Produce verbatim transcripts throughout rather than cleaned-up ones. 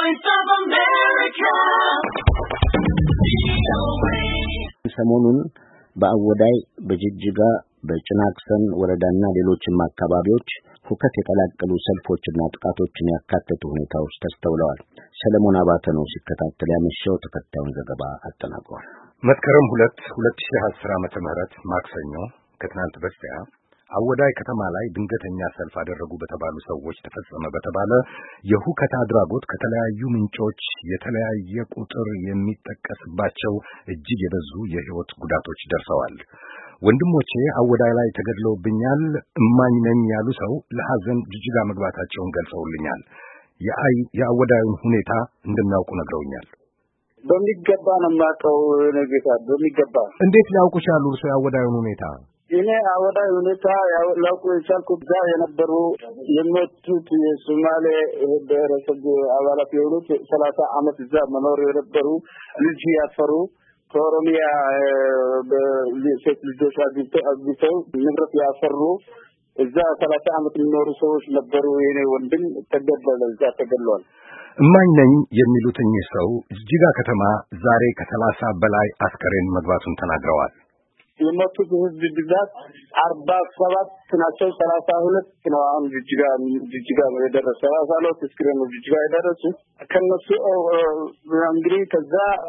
Voice of America. ሰሞኑን በአወዳይ በጅጅጋ በጭናክሰን ወረዳና ሌሎችም አካባቢዎች ሁከት የቀላቀሉ ሰልፎችና ጥቃቶችን ያካተቱ ሁኔታዎች ተስተውለዋል። ሰለሞን አባተ ነው ሲከታተል ያመሸው። ተከታዩን ዘገባ አጠናቅሯል። መስከረም ሁለት ሁለት ሺህ አስር ዓመተ ምህረት ማክሰኞ ከትናንት በስቲያ አወዳይ ከተማ ላይ ድንገተኛ ሰልፍ አደረጉ በተባሉ ሰዎች ተፈጸመ በተባለ የሁከት አድራጎት ከተለያዩ ምንጮች የተለያየ ቁጥር የሚጠቀስባቸው እጅግ የበዙ የህይወት ጉዳቶች ደርሰዋል። ወንድሞቼ አወዳይ ላይ ተገድለውብኛል እማኝ ነኝ ያሉ ሰው ለሐዘን ጅጅጋ መግባታቸውን ገልጸውልኛል። የአይ የአወዳዩን ሁኔታ እንደሚያውቁ ነግረውኛል። በሚገባ ነው የማውቀው ነገታ በሚገባ። እንዴት ሊያውቁ ቻሉ እርሶ የአወዳዩን ሁኔታ? እኔ አወዳይ ሁኔታ ያው ላውቁ የቻልኩት እዛ የነበሩ የሞቱት የሶማሌ ብሔረሰብ አባላት የሆኑት ሰላሳ ዓመት እዛ መኖር የነበሩ ልጅ ያፈሩ ከኦሮሚያ በሴት ልጆች አግብተው ንብረት ያፈሩ እዛ ሰላሳ ዓመት የሚኖሩ ሰዎች ነበሩ። የኔ ወንድም ተገደለ፣ እዛ ተገድሏል። እማኝ ነኝ የሚሉት እኚህ ሰው ጅጅጋ ከተማ ዛሬ ከሰላሳ በላይ አስከሬን መግባቱን ተናግረዋል። የሞቱት ህዝብ ብዛት አርባ ሰባት ናቸው። ሰላሳ ሁለት ነው አሁን ጅጅጋ ጅጅጋ የደረሰ ሰላሳ ሁለት አስከሬን ነው ጅጅጋ የደረሱ። ከነሱ እንግዲህ ከዛ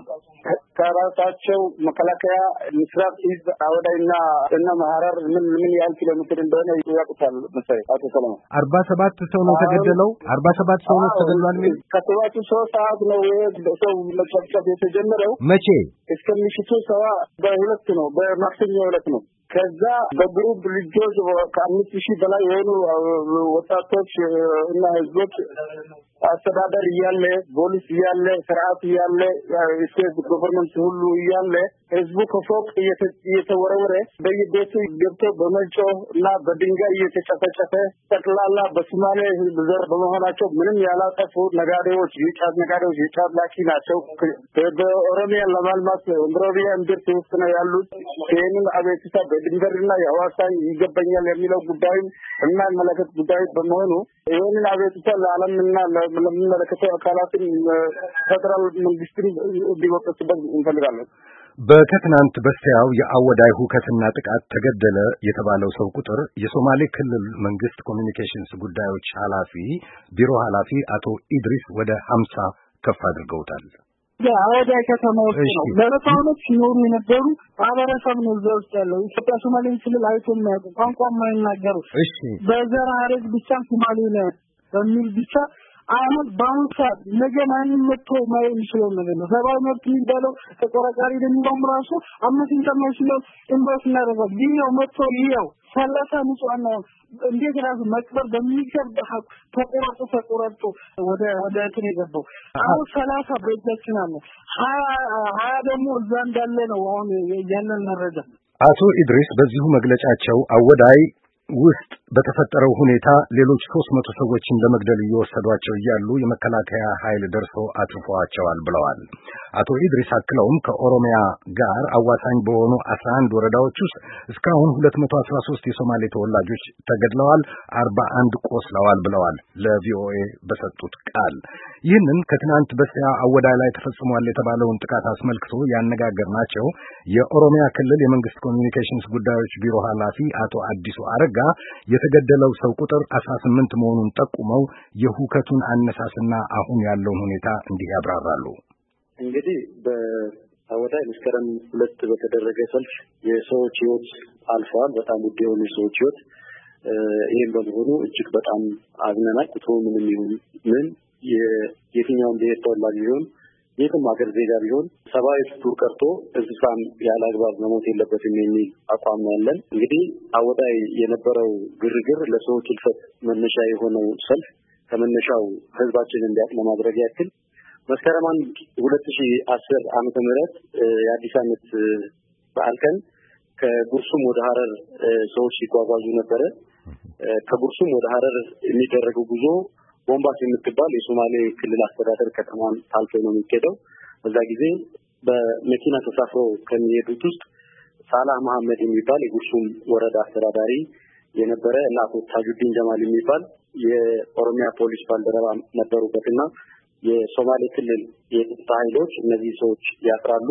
ከራሳቸው መከላከያ ምስራቅ ህዝብ አወዳይና እና መሐረር ምን ምን ያህል ኪሎ ሜትር እንደሆነ ያውቁታል መሰለኝ አቶ ሰለሞን። አርባ ሰባት ሰው ነው ተገደለው። አርባ ሰባት ሰው ነው ተገድሏል። ምን ከጠዋቱ ሶስት ሰዓት ነው ሰው መጨፍጨፍ የተጀመረው። መቼ? እስከ ምሽቱ ሰባ በሁለት ነው በማክሰኞ ዕለት ነው። ከዛ በግሩፕ ልጆች ከአምስት ሺህ በላይ የሆኑ ወጣቶች እና ህዝቦች አስተዳደር እያለ ፖሊስ እያለ ስርዓት እያለ ስቴት ገቨርንመንት ሁሉ እያለ ህዝቡ ከፎቅ እየተወረወረ በየቤቱ ገብቶ በመጮ እና በድንጋይ እየተጨፈጨፈ ጠቅላላ በሶማሌ ዘር በመሆናቸው ምንም ያላጠፉ ነጋዴዎች የጫት ነጋዴዎች የጫት ላኪ ናቸው። በኦሮሚያ ለማልማት ኦሮሚያ እንድርት ውስጥ ነው ያሉት። ይህንን አቤቱታ በድንበርና የሐዋሳ ይገባኛል የሚለው ጉዳይ እና መለከት ጉዳይ በመሆኑ ይህንን አቤቱታ ለዓለምና ለሚመለከተው አካላትን ፌደራል መንግስትን እንዲወቀስበት እንፈልጋለን። በከትናንት በስቲያው የአወዳይ ሁከትና ጥቃት ተገደለ የተባለው ሰው ቁጥር የሶማሌ ክልል መንግስት ኮሚኒኬሽንስ ጉዳዮች ኃላፊ ቢሮ ኃላፊ አቶ ኢድሪስ ወደ ሀምሳ ከፍ አድርገውታል። አወዳይ ከተማ ውስጥ ነው ለረሳውነት ሲኖሩ የነበሩ ማህበረሰብ ነው እዛ ውስጥ ያለው። ኢትዮጵያ ሶማሌ ክልል አይቶ የሚያውቁ ቋንቋ የማይናገሩ እሺ በዘር ሐረግ ብቻ ሶማሌ ነው በሚል ብቻ አሁን በአሁኑ ሰዓት ነገ ማንም መጥቶ ማየት የሚችለው ነገር ነው። ሰብአዊ መብት የሚባለው ተቆራቃሪ ደግሞ ራሱ አምስት ኢንተርናሽናል ኢንቨስት እናደርጋለን ቢለው መጥቶ ይኸው ሰላሳ ንጹሃን ነው እንዴት ራሱ መቅበር በሚገባ ተቆራርጦ ተቆራርጦ ወደ ወደ እንትን የገባው አሁን ሰላሳ በእጃችን አለ ሀያ ሀያ ደግሞ እዛ እንዳለ ነው አሁን ያለን መረጃ። አቶ ኢድሪስ በዚሁ መግለጫቸው አወዳይ ውስጥ በተፈጠረው ሁኔታ ሌሎች ሦስት መቶ ሰዎችን ለመግደል እየወሰዷቸው እያሉ የመከላከያ ኃይል ደርሶ አጥፍቷቸዋል ብለዋል። አቶ ኢድሪስ አክለውም ከኦሮሚያ ጋር አዋሳኝ በሆኑ አስራ አንድ ወረዳዎች ውስጥ እስካሁን ሁለት መቶ አስራ ሦስት የሶማሌ ተወላጆች ተገድለዋል፣ አርባ አንድ ቆስለዋል ብለዋል ለቪኦኤ በሰጡት ቃል። ይህንን ከትናንት በስቲያ አወዳይ ላይ ተፈጽሟል የተባለውን ጥቃት አስመልክቶ ያነጋገርናቸው የኦሮሚያ ክልል የመንግስት ኮሚኒኬሽንስ ጉዳዮች ቢሮ ኃላፊ አቶ አዲሱ አረጋ የተገደለው ሰው ቁጥር አስራ ስምንት መሆኑን ጠቁመው የሁከቱን አነሳስና አሁን ያለውን ሁኔታ እንዲህ ያብራራሉ። እንግዲህ በአወዳይ መስከረም ሁለት በተደረገ ሰልፍ የሰዎች ህይወት አልፈዋል። በጣም ውድ የሆኑ ሰዎች ህይወት ይሄን በመሆኑ እጅግ በጣም አዝነናል። ቁጥሩ ምንም ይሁን ምን የየትኛውም ብሔር ተወላጅ ቢሆን የትም ሀገር ዜጋ ቢሆን ሰብአዊ ፍጡር ቀርቶ እንስሳም ያለ አግባብ መሞት የለበትም የሚል አቋም ነው ያለን። እንግዲህ አወዳይ የነበረው ግርግር ለሰዎች እልፈት መነሻ የሆነው ሰልፍ ከመነሻው ህዝባችንን እንዲያውቅ ለማድረግ ያክል መስከረም አንድ ሁለት ሺህ አስር ዓመተ ምህረት የአዲስ ዓመት በዓል ቀን ከጉርሱም ወደ ሐረር ሰዎች ሲጓጓዙ ነበረ። ከጉርሱም ወደ ሐረር የሚደረገው ጉዞ ቦምባስ የምትባል የሶማሌ ክልል አስተዳደር ከተማን ታልፎ ነው የሚሄደው። በዛ ጊዜ በመኪና ተሳፍሮ ከሚሄዱት ውስጥ ሳላህ መሐመድ የሚባል የጉርሱም ወረዳ አስተዳዳሪ የነበረ እና አቶ ታጁዲን ጀማል የሚባል የኦሮሚያ ፖሊስ ባልደረባ ነበሩበትና የሶማሌ ክልል የጸጥታ ኃይሎች እነዚህ ሰዎች ያስራሉ።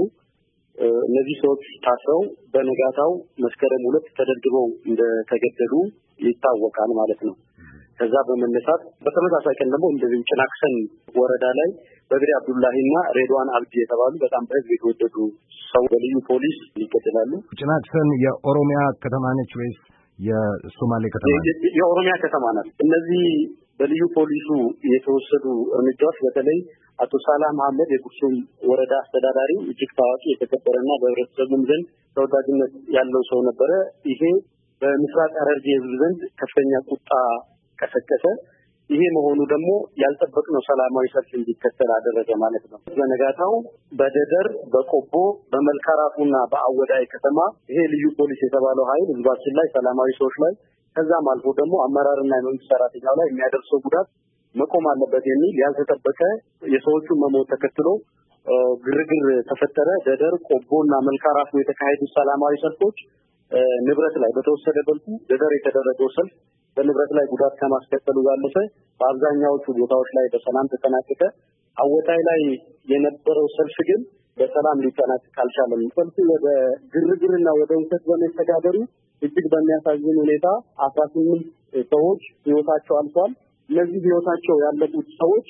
እነዚህ ሰዎች ታስረው በነጋታው መስከረም ሁለት ተደብድበው እንደተገደሉ ይታወቃል ማለት ነው። ከዛ በመነሳት በተመሳሳይ ቀን ደግሞ እንደዚህ ጭናክሰን ወረዳ ላይ በድሪ አብዱላሂና ሬድዋን አብዲ የተባሉ በጣም በህዝብ የተወደዱ ሰው በልዩ ፖሊስ ይገደላሉ። ጭናክሰን የኦሮሚያ ከተማ ነች ወይስ የሶማሌ ከተማ? የኦሮሚያ ከተማ ናት። እነዚህ በልዩ ፖሊሱ የተወሰዱ እርምጃዎች በተለይ አቶ ሳላህ መሐመድ የጉርሱም ወረዳ አስተዳዳሪ እጅግ ታዋቂ የተከበረና በህብረተሰቡም ዘንድ ተወዳጅነት ያለው ሰው ነበረ። ይሄ በምስራቅ ሐረርጌ ህዝብ ዘንድ ከፍተኛ ቁጣ ቀሰቀሰ። ይሄ መሆኑ ደግሞ ያልጠበቅነው ሰላማዊ ሰልፍ እንዲከተል አደረገ ማለት ነው። በነጋታው በደደር፣ በቆቦ፣ በመልካራፉና በአወዳይ ከተማ ይሄ ልዩ ፖሊስ የተባለው ኃይል ህዝባችን ላይ ሰላማዊ ሰዎች ላይ ከዛም አልፎ ደግሞ አመራርና የመንግስት ሰራተኛው ላይ የሚያደርሰው ጉዳት መቆም አለበት የሚል ያልተጠበቀ የሰዎቹን መሞት ተከትሎ ግርግር ተፈጠረ። ደደር፣ ቆቦና መልካራፉ የተካሄዱ ሰላማዊ ሰልፎች ንብረት ላይ በተወሰደ መልኩ ደደር የተደረገው ሰልፍ በንብረት ላይ ጉዳት ከማስከተሉ ባለፈ በአብዛኛዎቹ ቦታዎች ላይ በሰላም ተጠናቀቀ። አወታይ ላይ የነበረው ሰልፍ ግን በሰላም ሊጠናቀቅ አልቻለም። ሰልፉ ወደ ግርግርና ወደ ውከት በመስተጋበሩ እጅግ በሚያሳዝን ሁኔታ አስራ ስምንት ሰዎች ህይወታቸው አልፏል። እነዚህ ህይወታቸው ያለፉት ሰዎች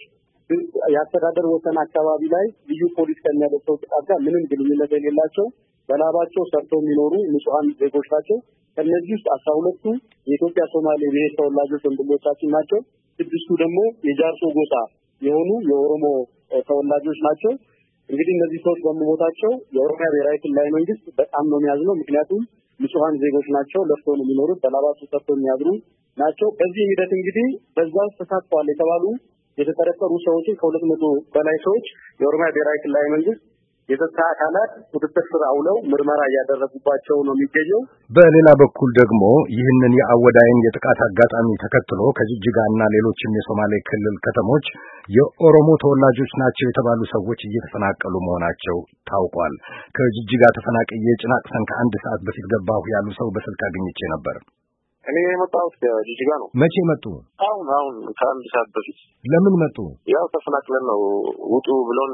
የአስተዳደር ወሰን አካባቢ ላይ ልዩ ፖሊስ ከሚያደርሰው ጥቃት ጋር ምንም ግንኙነት የሌላቸው በላባቸው ሰርተው የሚኖሩ ንጹሃን ዜጎች ናቸው። ከነዚህ ውስጥ አስራ ሁለቱ የኢትዮጵያ ሶማሌ ብሔር ተወላጆች ወንድሞቻችን ናቸው። ስድስቱ ደግሞ የጃርሶ ጎሳ የሆኑ የኦሮሞ ተወላጆች ናቸው። እንግዲህ እነዚህ ሰዎች በመሞታቸው የኦሮሚያ ብሔራዊ ክልላዊ መንግስት በጣም ነው የሚያዝነው። ምክንያቱም ንጹሃን ዜጎች ናቸው፣ ለፍቶ ነው የሚኖሩት፣ በላባቸው ሰርተው የሚያድሩ ናቸው። በዚህ ሂደት እንግዲህ በዛው ተሳትፈዋል የተባሉ የተጠረጠሩ ሰዎችን ከሁለት መቶ በላይ ሰዎች የኦሮሚያ ብሔራዊ ክልላዊ መንግስት የጸጥታ አካላት ቁጥጥር ስር አውለው ምርመራ እያደረጉባቸው ነው የሚገኘው። በሌላ በኩል ደግሞ ይህንን የአወዳይን የጥቃት አጋጣሚ ተከትሎ ከጅጅጋና ሌሎችም የሶማሌ ክልል ከተሞች የኦሮሞ ተወላጆች ናቸው የተባሉ ሰዎች እየተፈናቀሉ መሆናቸው ታውቋል። ከጅጅጋ ተፈናቅዬ ጭናቅሰን ከአንድ ሰዓት በፊት ገባሁ ያሉ ሰው በስልክ አግኝቼ ነበር። እኔ የመጣሁት ከጅጅጋ ነው። መቼ መጡ? አሁን አሁን ከአንድ ሰዓት በፊት። ለምን መጡ? ያው ተፈናቅለን ነው ውጡ ብሎን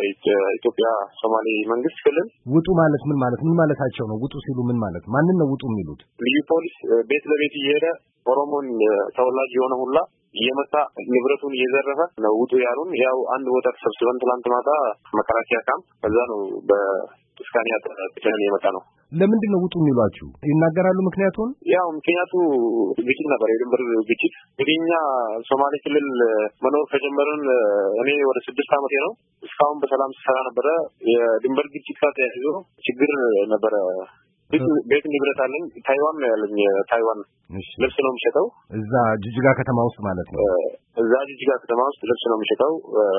ኢትዮጵያ ሶማሌ መንግስት ክልል። ውጡ ማለት ምን ማለት ምን ማለታቸው ነው? ውጡ ሲሉ ምን ማለት? ማንን ነው ውጡ የሚሉት? ልዩ ፖሊስ ቤት ለቤት እየሄደ ኦሮሞን ተወላጅ የሆነ ሁላ እየመታ ንብረቱን እየዘረፈ ነው ውጡ ያሉን። ያው አንድ ቦታ ተሰብስበን ትላንት ማታ መከላከያ ካምፕ ከዛ ነው በስካኒያ ተጨን የመጣ ነው። ለምንድን ነው ውጡ የሚሏችሁ? ይናገራሉ ምክንያቱን? ያው ምክንያቱ ግጭት ነበር፣ የድንበር ግጭት። እንግዲህ እኛ ሶማሌ ክልል መኖር ከጀመርን እኔ ወደ ስድስት ዓመቴ ነው። እስካሁን በሰላም ስሰራ ነበረ። የድንበር ግጭት ጋር ተያይዞ ችግር ነበረ። ቤት ንብረት አለኝ። ታይዋን ነው ያለኝ። ታይዋን ልብስ ነው የሚሸጠው። እዛ ጅጅጋ ከተማ ውስጥ ማለት ነው። እዛ ጅጅጋ ከተማ ውስጥ ልብስ ነው የሚሸጠው።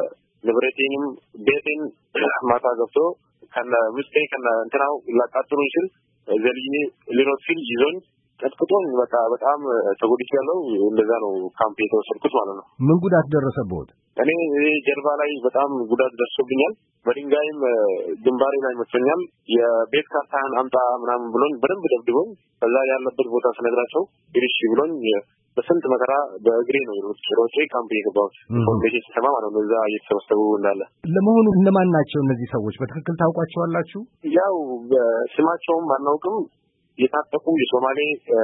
ንብረቴንም ቤቴን ማታ ገብቶ ከነ ምስቴ ከነ እንትናው ላቃጥሩ ይችል ዘልዬ ሊሮጥ ሲል ይዞኝ ቀጥቅጦኝ በቃ በጣም ተጎድቻለሁ። እንደዛ ነው ካምፕ የተወሰድኩት ማለት ነው። ምን ጉዳት ደረሰብዎት? እኔ ጀርባ ላይ በጣም ጉዳት ደርሶብኛል። በድንጋይም ግንባሬ ላይ መጥቶኛል። የቤት ካርታህን አምጣ ምናምን ብሎኝ በደንብ ደብድቦኝ ከዛ ያለበት ቦታ ስነግራቸው ግሪሽ ብሎኝ በስንት መከራ በእግሬ ነው ሮጬ ካምፕ የገባሁት። ኢንፎርሜሽን ሲሰማ ማለት ነው እዛ እየተሰበሰቡ እንዳለ። ለመሆኑ እነማን ናቸው እነዚህ ሰዎች? በትክክል ታውቋቸዋላችሁ? ያው ስማቸውም አናውቅም። የታጠቁ የሶማሌ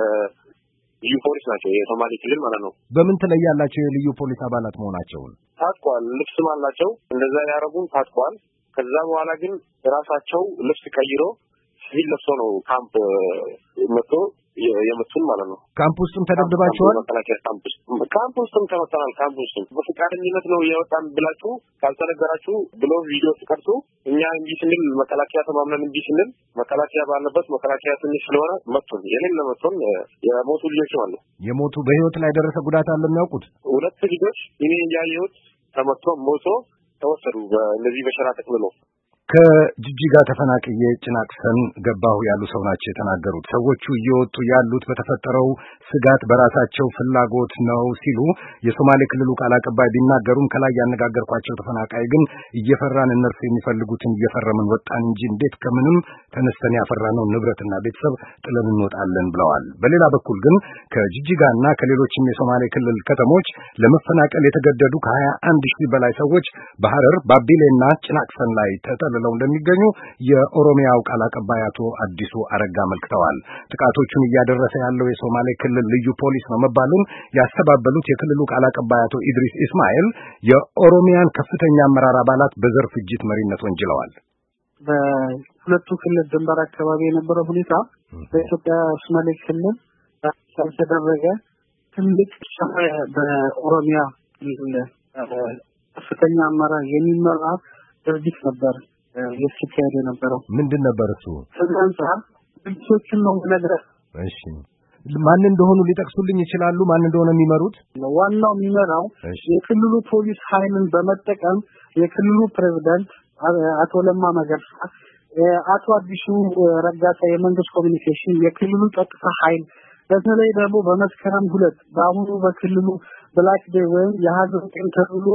ልዩ ፖሊስ ናቸው፣ የሶማሌ ክልል ማለት ነው። በምን ትለያላቸው የልዩ ፖሊስ አባላት መሆናቸውን? ታጥቋል፣ ልብስም አላቸው። እንደዛ ያረጉን ታጥቋል። ከዛ በኋላ ግን ራሳቸው ልብስ ቀይሮ ሲቪል ለብሶ ነው ካምፕ መጥቶ የመቱን ማለት ነው። ካምፕ ውስጥም ተደብድባቸዋል። መከላከያ ካምፕ ውስጥ ካምፕ ውስጥም ተመተናል። ካምፕ ውስጥም በፍቃደኝነት ነው የወጣን ብላችሁ ካልተነገራችሁ ብሎ ቪዲዮ ተቀርጾ እኛ እንጂ ስንል መከላከያ ተማምነን እንጂ ስንል መከላከያ ባለበት መከላከያ ትንሽ ስለሆነ መቱን። የሌለ መቱን። የሞቱ ልጆች አሉ። የሞቱ በህይወት ላይ ደረሰ ጉዳት አለ የሚያውቁት? ሁለት ልጆች እኔ ያየሁት ተመቶ ሞቶ ተወሰዱ። በእነዚህ በሸራ ተቅልሎ ከጅጅጋ ተፈናቅዬ ጭናቅሰን ገባሁ ያሉ ሰው ናቸው የተናገሩት። ሰዎቹ እየወጡ ያሉት በተፈጠረው ስጋት በራሳቸው ፍላጎት ነው ሲሉ የሶማሌ ክልሉ ቃል አቀባይ ቢናገሩም ከላይ ያነጋገርኳቸው ተፈናቃይ ግን እየፈራን እነርሱ የሚፈልጉትን እየፈረምን ወጣን እንጂ እንዴት ከምንም ተነስተን ያፈራነው ንብረትና ቤተሰብ ጥለን እንወጣለን ብለዋል። በሌላ በኩል ግን ከጅጅጋና ከሌሎችም የሶማሌ ክልል ከተሞች ለመፈናቀል የተገደዱ ከሀያ አንድ ሺህ በላይ ሰዎች በሐረር ባቢሌና ጭናቅሰን ላይ ተጠልለው እንደሚገኙ የኦሮሚያው ቃል አቀባይ አቶ አዲሱ አረጋ መልክተዋል። ጥቃቶቹን እያደረሰ ያለው የሶማሌ ክልል ልዩ ፖሊስ ነው መባሉን ያስተባበሉት የክልሉ ቃል አቀባይ አቶ ኢድሪስ ኢስማኤል የኦሮሚያን ከፍተኛ አመራር አባላት በዘር ፍጅት መሪነት ወንጅለዋል። በሁለቱ ክልል ድንበር አካባቢ የነበረው ሁኔታ በኢትዮጵያ ሶማሌ ክልል ተደረገ ትልቅ በኦሮሚያ ክልል ከፍተኛ አመራር የሚመራ ድርጅት ነበር የተካሄደ የነበረው። ምንድን ነበር እሱ? ስለዚህ ድርጅቶችን ነው ነገር። እሺ ማን እንደሆኑ ሊጠቅሱልኝ ይችላሉ? ማን እንደሆነ የሚመሩት? ዋናው የሚመራው የክልሉ ፖሊስ ኃይልን በመጠቀም የክልሉ ፕሬዝዳንት አቶ ለማ መገርሳ፣ አቶ አዲሱ ረጋሳ የመንግስት ኮሚኒኬሽን፣ የክልሉ ጸጥታ ኃይል በተለይ ደግሞ በመስከረም ሁለት በአሁኑ በክልሉ ብላክ ዴይ ወይም የሀዘን ቀን ተብሎ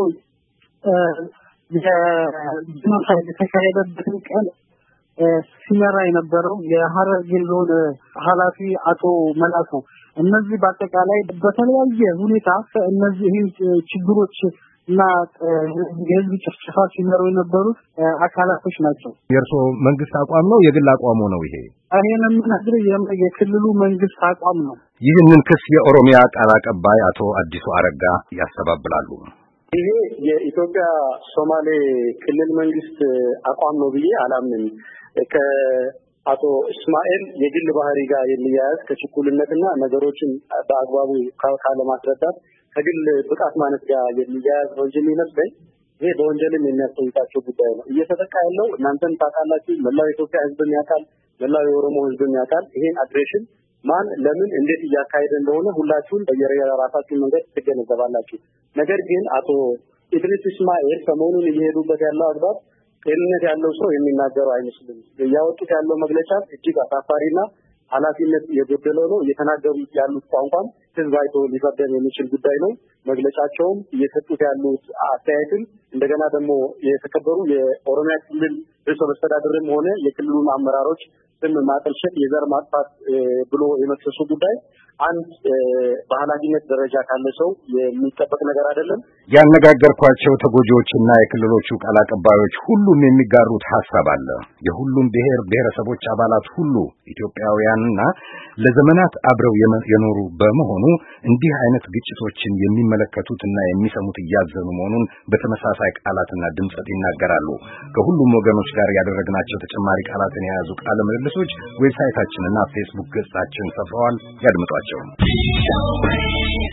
የጂኖሳይድ የተካሄደበትን ቀን ሲመራ የነበረው የሐረርጌ ዞን ኃላፊ አቶ መላኩ። እነዚህ በአጠቃላይ በተለያየ ሁኔታ እነዚህ ችግሮች እና የህዝብ ጭፍጨፋ ሲመሩ የነበሩት አካላቶች ናቸው። የእርስዎ መንግስት አቋም ነው የግል አቋሙ ነው ይሄ? ይሄንን ምንድነው የክልሉ መንግስት አቋም ነው። ይህንን ክስ የኦሮሚያ ቃል አቀባይ አቶ አዲሱ አረጋ ያስተባብላሉ። ይሄ የኢትዮጵያ ሶማሌ ክልል መንግስት አቋም ነው ብዬ አላምንም። ከአቶ እስማኤል የግል ባህሪ ጋር የሚያያዝ ከችኩልነትና ነገሮችን በአግባቡ ካለማስረዳት ከግል ብቃት ማነት ጋር የሚያያዝ ነው እንጂ የሚመስለኝ ይሄ በወንጀልም የሚያስጠይቃቸው ጉዳይ ነው። እየተጠቃ ያለው እናንተም ታውቃላችሁ፣ መላው የኢትዮጵያ ህዝብም ያውቃል፣ መላው የኦሮሞ ህዝብም ያውቃል። ይሄን አግሬሽን ማን ለምን እንዴት እያካሄደ እንደሆነ ሁላችሁም በየራሳችሁ መንገድ ትገነዘባላችሁ። ነገር ግን አቶ ኢድሪስ ኢስማኤል ሰሞኑን እየሄዱበት ያለው አግባብ ጤንነት ያለው ሰው የሚናገረው አይመስልም። ያወጡት ያለው መግለጫ እጅግ አሳፋሪና ኃላፊነት የጎደለው ነው። እየተናገሩት ያሉት ቋንቋም ህዝብ አይቶ ሊፈርደን የሚችል ጉዳይ ነው። መግለጫቸውም እየሰጡት ያሉት አስተያየትም እንደገና ደግሞ የተከበሩ የኦሮሚያ ክልል ርዕሰ መስተዳድርም ሆነ የክልሉን አመራሮች ስም ማጠልሸት፣ የዘር ማጥፋት ብሎ የመክሰሱ ጉዳይ አንድ በኃላፊነት ደረጃ ካለ ሰው የሚጠበቅ ነገር አይደለም። ያነጋገርኳቸው ተጎጂዎችና የክልሎቹ ቃል አቀባዮች ሁሉም የሚጋሩት ሐሳብ አለ። የሁሉም ብሔር ብሔረሰቦች አባላት ሁሉ ኢትዮጵያውያንና ለዘመናት አብረው የኖሩ በመሆኑ እንዲህ አይነት ግጭቶችን የሚመለከቱትና የሚሰሙት እያዘኑ መሆኑን በተመሳሳይ ቃላትና ድምጸት ይናገራሉ። ከሁሉም ወገኖች ጋር ያደረግናቸው ተጨማሪ ቃላትን የያዙ ቃለ ምልልሶች ዌብሳይታችንና ፌስቡክ ገጻችን ሰፍረዋል። ያድምጧቸው።